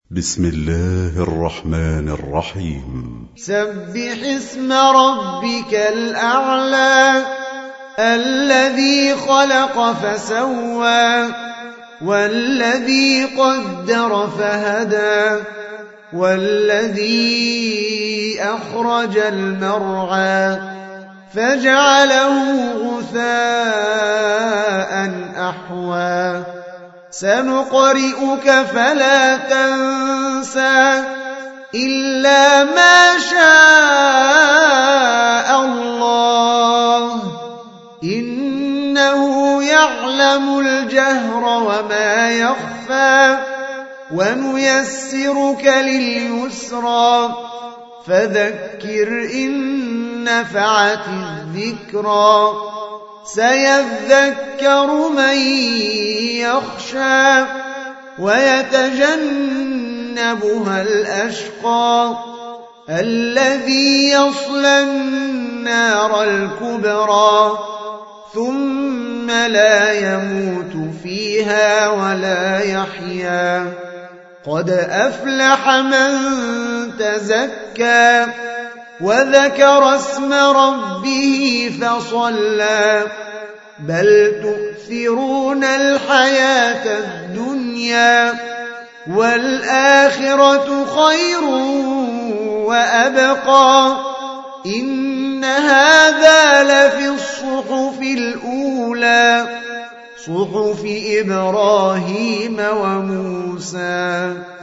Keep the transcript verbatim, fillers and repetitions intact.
بسم الله الرحمن الرحيم. سبح اسم ربك الأعلى الذي خلق فسوى والذي قدر فهدى والذي أخرج المرعى فجعله غثاء أحوى سنقرئك فلا تنسى إلا ما شاء الله إنه يعلم الجهر وما يخفى ونيسرك لليسرى فذكر إن نفعت الذكرى سيذكر من يخشى ويتجنبها الأشقى الذي يصلى النار الكبرى ثم لا يموت فيها ولا يحيا قد أفلح من تزكى وذكر اسم ربه فصلى بل تؤثرون الحياة الدنيا والآخرة خير وأبقى إن هذا لفي الصحف الأولى صحف إبراهيم وموسى.